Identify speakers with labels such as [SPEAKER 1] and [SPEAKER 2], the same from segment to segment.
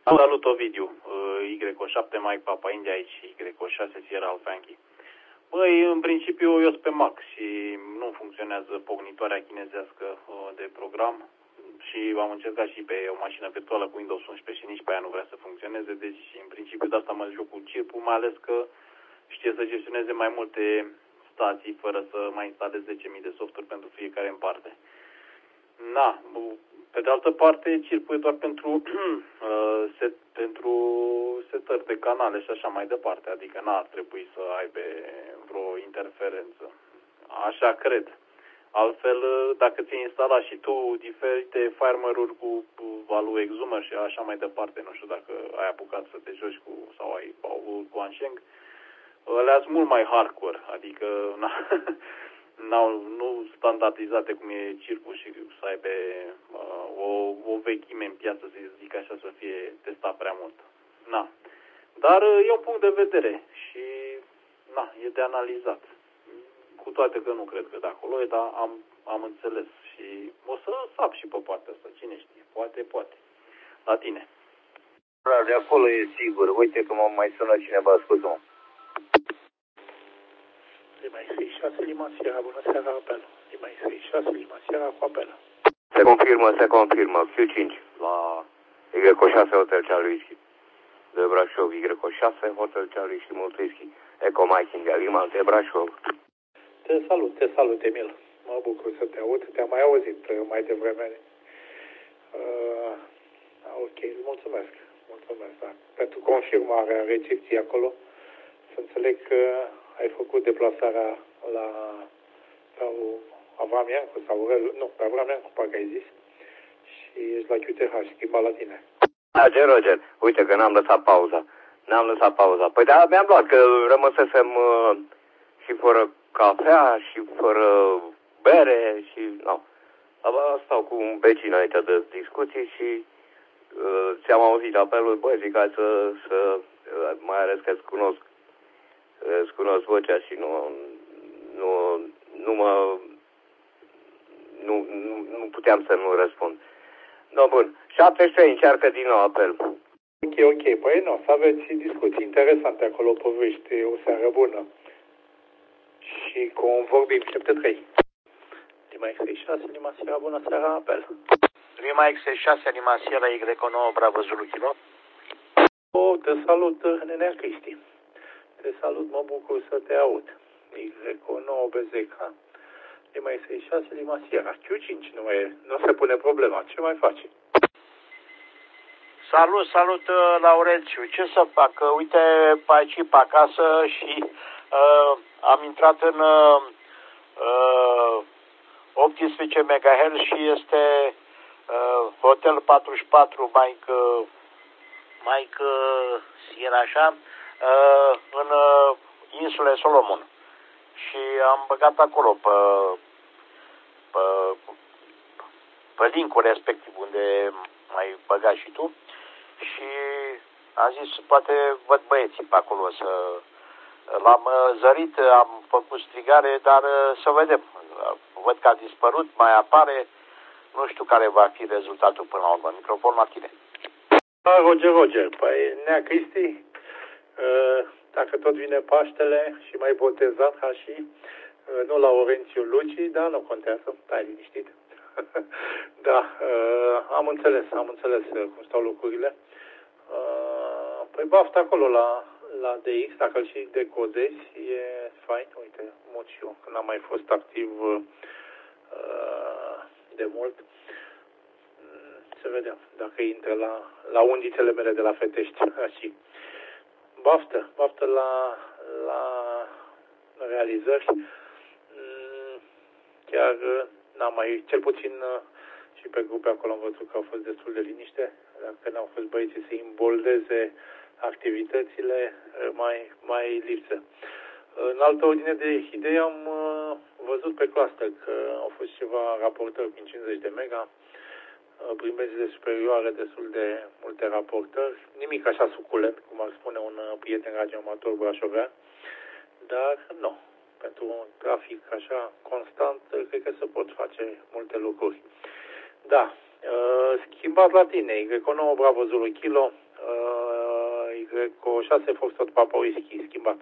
[SPEAKER 1] Salut, Ovidiu. Y7 Mike Papa India aici, Y6 Sierra Alpha Yankee. Băi, în principiu eu sunt pe Mac și nu funcționează pornitoarea chinezească de program și am încercat și pe o mașină virtuală cu Windows 11 și nici pe aia nu vrea să funcționeze, deci în principiu de asta mă joc cu chipul, mai ales că știe să gestioneze mai multe stații fără să mai instalez 10.000 de softuri pentru fiecare în parte. Na, pe de altă parte, chipul e doar pentru setări de canale și așa mai departe, adică n-ar trebui să aibă vreo interferență. Așa cred. Altfel, dacă ți-ai instalat și tu diferite firmware-uri cu value exumer și așa mai departe, nu știu dacă ai apucat să te joci cu, sau ai avut cu Ansheng, alea sunt mult mai hardcore, adică nu standardizate cum e circul și să aibă o vechime în piață, să zic așa, să fie testat prea mult. Na. Dar e un punct de vedere și e de analizat. Cu toate că nu cred că de acolo e, dar am înțeles și o să sap și pe partea asta, cine știe, poate. La tine.
[SPEAKER 2] Da, de acolo e sigur. Uite că mă mai sună cineva, scuze-mă.
[SPEAKER 3] Lima 6 Lima Sierra, bună seara, apel. Lima 6 Lima Sierra cu apel.
[SPEAKER 2] Se confirmă. Q5 la Y6 Hotel Charlie Whisky. De Brașov, Y6 Hotel Charlie și Multrisky. Eco Mike India Lima de Brașov.
[SPEAKER 3] Te salut, Emil. Mă bucur să te aud. Te-am mai auzit mai devreme. Ok, mulțumesc. Da. Pentru confirmarea recepției acolo. Să înțeleg că ai făcut deplasarea la Avram Iancu sau pe Avram Iancu, parcă ai zis, și ești la QTH, schimba la tine.
[SPEAKER 2] Roger, uite că n-am lăsat pauza. Păi da, mi-am luat că rămăsesem și fără cafea și fără bere și stau cu un vecin înainte de discuții și ți-am auzit apelul, băi, zic, hai să mai ales că îți cunosc vocea și nu puteam să nu răspund. No, bun. 73 încearcă din nou apel.
[SPEAKER 3] Ok. Păi nu, să aveți discuții interesante acolo, povești, o seară bună. Și cum vorbim, 73. Lima X6, Lima Sierra, bună seara, apel.
[SPEAKER 4] Lima X6, Lima Sierra, Y9, Bravo Zulu Kilo.
[SPEAKER 3] Te salut, Nenea Cristi. Te salut, mă bucur să te aud. Y9 BZK, Lima X6, Lima Sierra. Q5 nu se pune problema. Ce mai faci?
[SPEAKER 4] Salut, Laurențiu. Ce să fac? Uite, pe aici, pe acasă și am intrat în 18 MHz și este Hotel 44 Mike Sierra, așa, în insule Solomon. Și am băgat acolo pe link-ul respectiv unde mai băgat și tu și am zis poate văd băieții pe acolo l-am zărit, am făcut strigare, dar să vedem. Văd că a dispărut, mai apare, nu știu care va fi rezultatul până la urmă. Microfon la tine.
[SPEAKER 3] Roger. Păi, Nea Cristi, dacă tot vine Paștele și mai botezat ca și, nu la Laurențiu Luci, dar nu contează, stai liniștit. Da, am înțeles cum stau lucrurile. Păi baftă acolo la DX, dacă îl și decodezi, e fain. Uite, mod și eu, când am mai fost activ de mult. Să vedem dacă intră la undițele mele de la Fetești. Și baftă la realizări. Chiar n-am mai, cel puțin și pe grupe acolo am văzut că au fost destul de liniște. Dacă n-au fost băieții să imboldeze activitățile, mai lipsă. În altă ordine de idei am văzut pe cluster că au fost ceva raportări prin 50 de mega, prin benzile superioare destul de multe raportări, nimic așa suculent, cum ar spune un prieten radioamator brașovean, dar nu. Pentru un trafic așa constant, cred că se pot face multe lucruri. Da, schimbat la tine, Y9 Bravo Zulu Kilo, Y6 Foxtrot Papa Whisky, schimbat.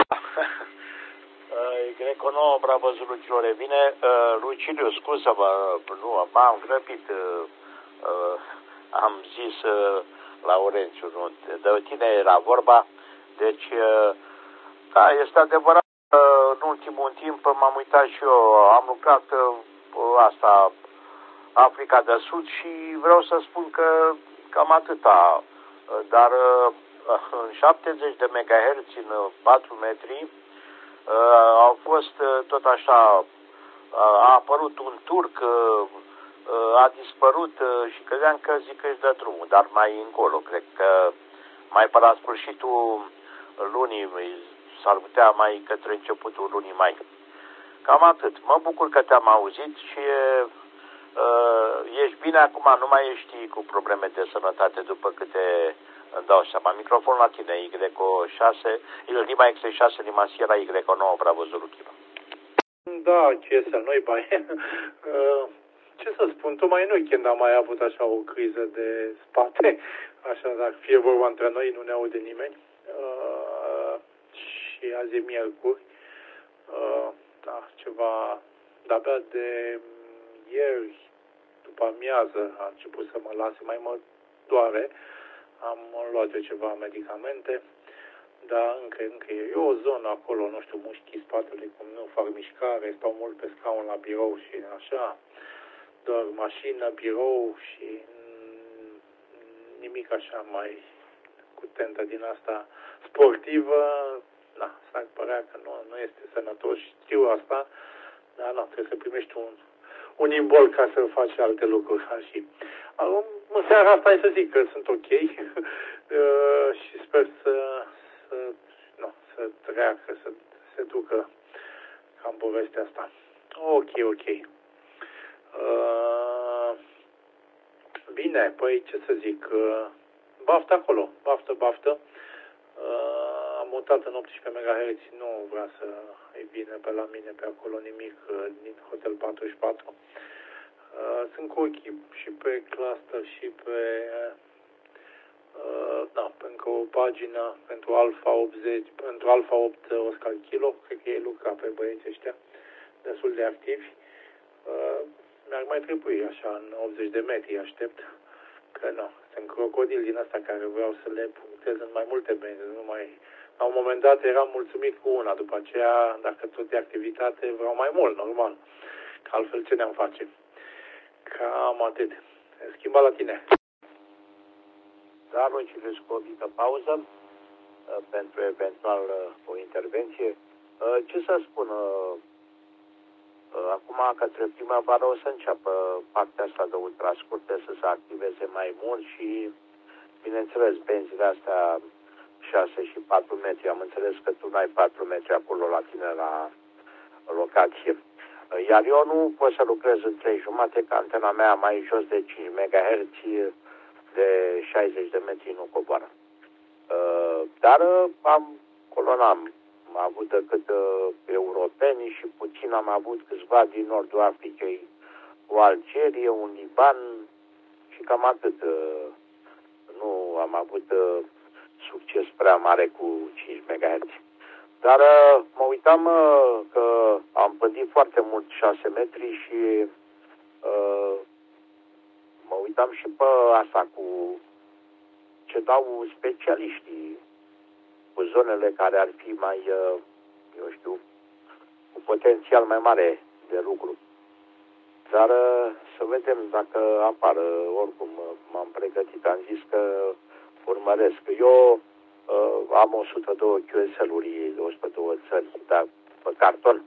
[SPEAKER 4] Greco 9, Bravo Zulu Kilo revine. Luciliu, scuză-mă, nu, m-am grăbit. Am zis Laurențiu, nu, de tine era vorba. Deci, da, este adevărat. În ultimul timp m-am uitat și eu, am lucrat asta, Africa de Sud și vreau să spun că cam atâta. Dar în 70 de MHz, în 4 metri, au fost tot așa, a apărut un turc, a dispărut și credeam că zic că își dă drumul, dar mai încolo, cred că mai pe la sfârșitul lunii, s-ar putea mai către începutul lunii mai. Cam atât. Mă bucur că te-am auzit și ești bine acum, nu mai ești cu probleme de sănătate după câte îmi dau seama. Microfonul la tine, Y6, Lima X6, Lima Sierra, Y9, Bravo Zulu Kilo.
[SPEAKER 3] Da, ce să nu-i bai. Ce să spun, tocmai noi când am mai avut așa o criză de spate, așa, dacă fie vorba între noi, nu ne aude nimeni. Și azi e miercuri. Da, ceva, de-abia de ieri, după amiază, a început să mă lase, mai mă doare. Am luat eu ceva medicamente, dar încă e o zonă acolo, nu știu, mușchii spatele, cum nu fac mișcare, stau mult pe scaun la birou și așa, doar mașină, birou și nimic așa mai cu tentă din asta sportivă. Da, s-ar părea că nu este sănătos, știu asta, dar nu, trebuie să primești un imbol ca să faci alte lucruri. Și în seara asta e să zic că sunt ok și sper să treacă, să se ducă cam povestea asta. Ok. Bine, păi ce să zic, baftă acolo, baftă. Am mutat în 18 MHz, nu vrea să îi vină pe la mine pe acolo nimic din Hotel 44. Sunt cu ochii și pe cluster și pe încă o pagină pentru Alpha 80, pentru Alpha 8 Oscar Kilo, cred că ei lucra pe băieții ăștia destul de activi. Mi-ar mai trebui așa în 80 de metri, aștept, că nu, sunt crocodil din asta care vreau să le punctez în mai multe benzi, nu mai... La un moment dat eram mulțumit cu una, după aceea, dacă tot e activitate, vreau mai mult, normal, că altfel ce ne-am face. Cam atât. Schimba la tine.
[SPEAKER 4] Da, Luciliu, cu o mică pauză pentru eventual o intervenție. Ce să spun, acum către primăvară o să înceapă partea asta de ultrascurte să se activeze mai mult și, bineînțeles, benzile astea 6 și 4 metri. Am înțeles că tu n-ai 4 metri acolo la tine la locație. Iar eu nu pot să lucrez în 3,5, că antena mea mai jos de 5 MHz de 60 de metri nu coboară. Dar am avut decât europenii și puțin am avut câțiva din Nordul Africei, o Algerie, un Liban și cam atât. Nu am avut succes prea mare cu 5 MHz. Dar mă uitam că am pândit foarte mult 6 metri și mă uitam și pe asta cu ce dau specialiștii, cu zonele care ar fi mai, eu știu, cu potențial mai mare de lucru. Dar să vedem dacă apar. Oricum m-am pregătit, am zis că urmăresc. Eu am 102 QSL-uri, 102 țări, dar pe carton.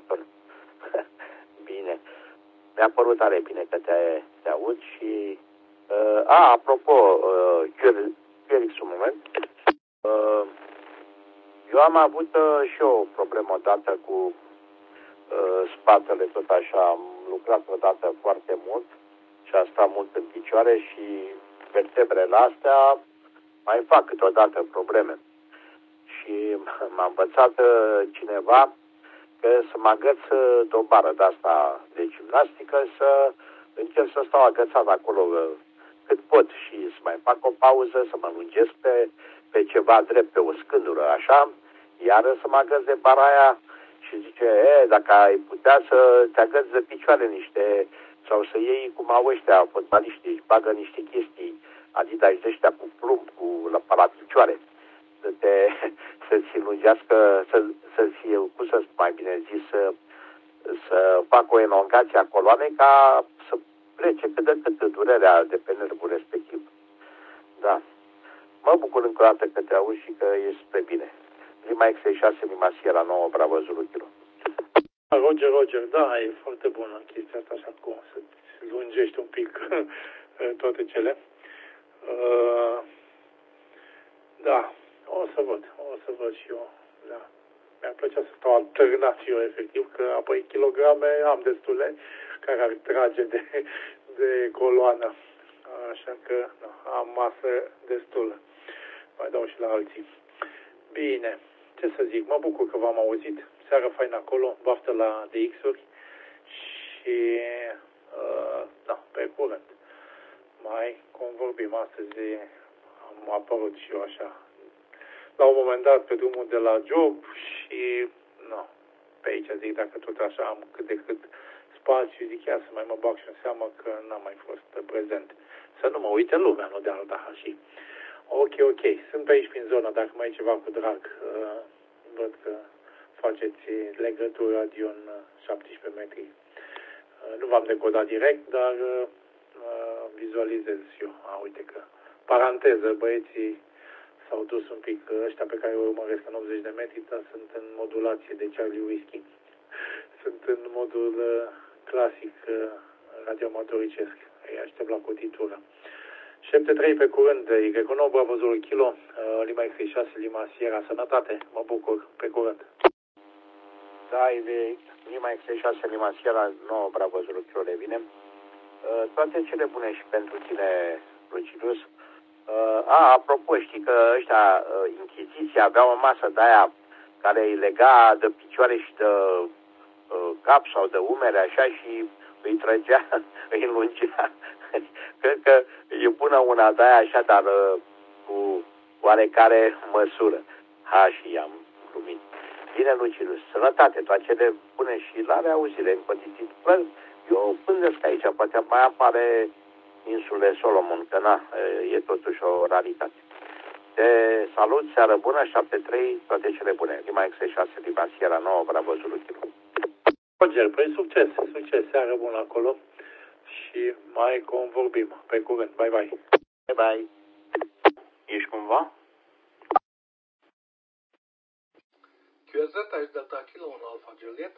[SPEAKER 4] Mi-a părut tare bine că te aud și... apropo, Felix, un moment. Eu am avut și eu o problemă odată cu spatele, tot așa. Am lucrat odată foarte mult și am stat mult în picioare și vertebrele astea mai fac câteodată probleme. Și m-a învățat cineva că să mă agăț de o bară de asta de gimnastică, să încerc să stau agățat acolo
[SPEAKER 5] cât pot și să mai fac o pauză, să mă lungesc pe ceva drept, pe o scândură, așa, iar să mă agăț de bara aia și zice, dacă ai putea să te agăți de picioare niște, sau să iei cum au ăștia, fotbaliștii își bagă niște chestii, Adidas de ăștia cu plumb, la picioare, să-ți lungească, să-ți, cum să mai bine zis, să facă o elongație a coloanei ca să plece cât de cât durerea de pe nervul respectiv. Da. Mă bucur încă o dată că te auzi și că ești spre bine. Lima XT6, Lima Sierra 9, Bravo Zulu Kilo.
[SPEAKER 3] Roger, da, e foarte bună chestia asta, așa cum să lungești un pic toate cele. Da, o să văd și eu. Da. Mi-ar plăcea să stau alternat și eu, efectiv, că apoi kilograme am destule care ar trage de coloană. Așa că da, am masă destulă. Mai dau și la alții. Bine, ce să zic, mă bucur că v-am auzit. Seară faină acolo, baftă la DX-uri și da, pe curând. Mai convorbim astăzi, am apărut și eu așa la un moment dat pe drumul de la job și nu, pe aici zic, dacă tot așa am cât de cât spațiu, zic chiar să mai mă bag și în seamă că n-am mai fost prezent. Să nu mă uite lumea, nu de alta și ok, sunt pe aici prin zonă, dacă mai e ceva cu drag, văd că faceți legături radio în 17 metri. Nu v-am decodat direct, dar vizualizez eu. Uite că, paranteză, băieții s-au dus un pic, ăștia pe care îi urmăresc în 80 de metri, dar sunt în modulație de Charlie Whiskey. Sunt în modul clasic radioamatoricesc. Îi aștept la cotitură. 73 pe curând, Y9, Bravo Zulu Kilo, Lima XT6, Lima Sierra, sănătate, mă bucur, pe curând.
[SPEAKER 5] Da, Lima XT6, Lima Sierra 9, Bravo Zulu Kilo, revine. Toate cele bune și pentru tine, Lucius. Apropo, știi că ăștia, Inchiziția, aveau o masă de aia care îi lega de picioare și de cap sau de umere, așa, și îi trăgea, îi lungea. Cred că e bună una de aia așa, dar cu oarecare măsură. Și am glumit. Bine, Lucius, sănătate, toate cele bune și la reauzire în condiții. Eu gândesc aici, poate mai apare insulele Solomon, că e totuși o raritate. Te salut, seară bună, 73, toate cele bune. Lima XT6, Lima Sierra 9, Bravo Zulu Kilo.
[SPEAKER 3] Roger, păi succes, seară bună acolo și mai convorbim. Pe curând, bye.
[SPEAKER 5] Bye.
[SPEAKER 1] Ești cumva?
[SPEAKER 6] QZ, aici Delta Kilo, un Alfa Juliet.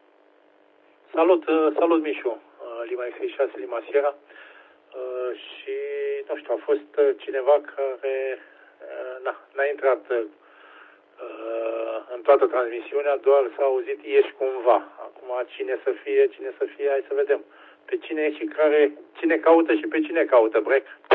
[SPEAKER 3] Salut Mișu, Lima XT6, Lima Sierra. Și, nu știu, a fost cineva care n-a intrat în toată transmisiunea, doar s-a auzit ești cumva. Acum, cine să fie, hai să vedem. Pe cine e și cine caută și pe cine caută, Break?